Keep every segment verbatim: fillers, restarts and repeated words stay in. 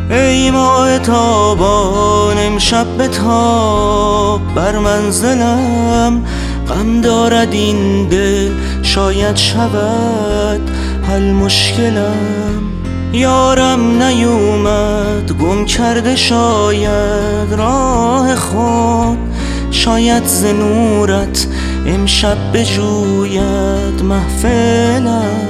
ای ماه تابان امشب بتاب بر منزلم، غم دارد این دل شاید شود حل مشکلم. یارم نیومد گم کرده شاید راه خود، شاید ز نورت امشب بجوید محفلم.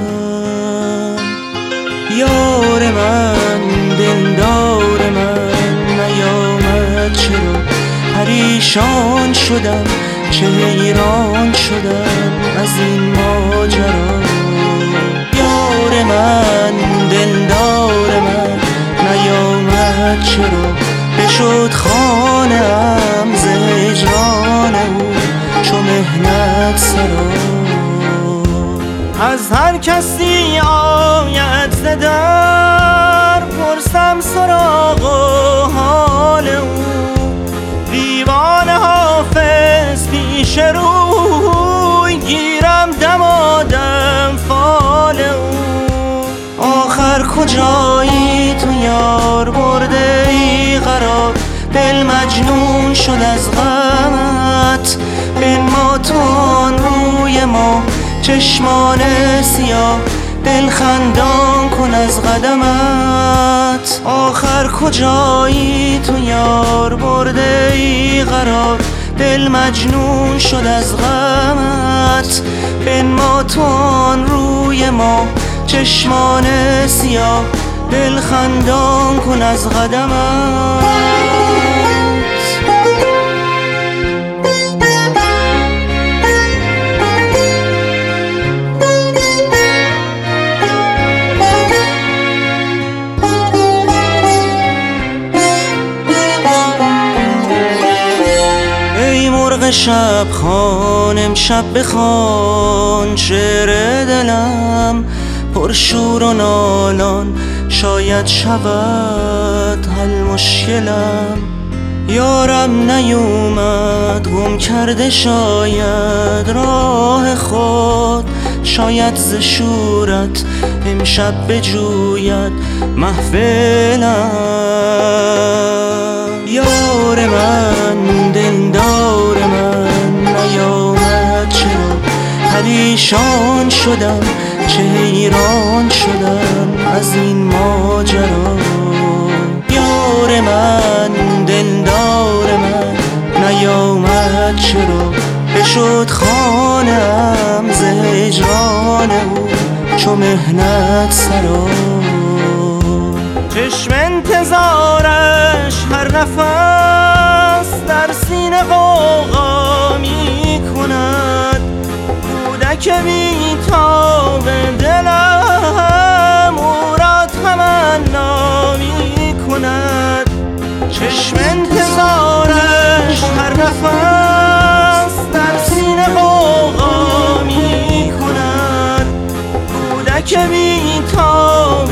یار من دلدار من نیامد، چرا پریشان شدم چه حیران شدم از این ماجرا. یار من دلدار من نیامد، چرا بشد خانه ام ز هجران او چو مهنت سرا. از هر کسی آید ز در پرسم سراغ و حال او، دیوان حافظ پیش روی گیرم دمادم فال او. آخر کجایی تو یار برده ای قرار، دل مجنون شد از غمت. بنما تو آن روی ما چشمان سیاه، دل خندان کن از قدمت. آخر کجایی تو یار برده ای قرار، دل مجنون شد از غمت. بنما تو آن روی ما چشمان سیاه، دل خندان کن از قدمت. شب خوان امشب بخوان شعر دلم، پرشور و نالان شاید شود حل مشکلم. یارم نیومد گم کرده شاید راه خود، شاید ز شورت امشب بجوید محفلم. یار من دلدار من نیامد، چرا پریشان شدم چه حیران شدم از این ماجرا. یار من دلدار من نیامد، چرا بشد خانه ام ز هجران او چو مهنت سرا. چشم انتظارش هر نفس در سینه غوغا می کند، کودک بی‌تاب دلم او را تمنا می کند. چشم انتظارش هر نفس در سینه غوغا می کند، کودک بی‌تاب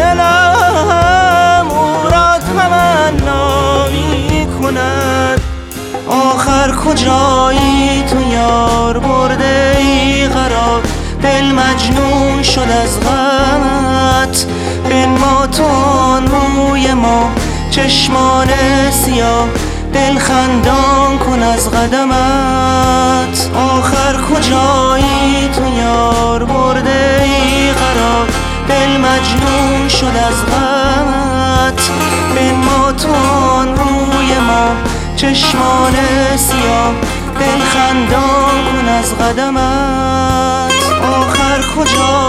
دلم او را تمنا می کند. آخر کجایی تو یار برده ای قرار، دل مجنون شد از غمت. بنما تو آن روی ما چشمان سیاه، دل خندان کن از قدمت. آخر کجایی تو یار برده ای قرار، دل مجنون شد از غمت. بنما تو آن روی ما چشمان سیاه، دل خندان کن از قدمت. آخر کجا